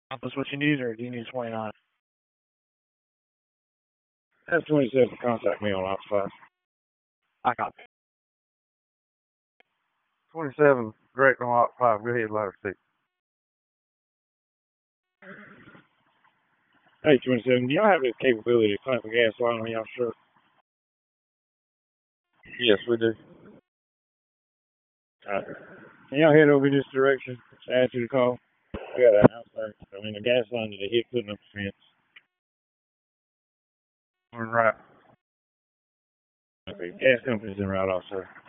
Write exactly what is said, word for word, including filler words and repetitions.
That's what you need, or do you need twenty-nine? That's twenty-seven. Contact me on Ops five. I got it. twenty-seven, direct on Ops five. Go ahead, ladder six. Hey, twenty-seven, do y'all have the capability to clamp a gas line on y'all truck? Yes, we do. Alright. Can y'all head over this direction to answer the call? We got an outside, I mean, a gas line that they hit putting up the fence. Turn right. Okay, gas company's in right off, sir.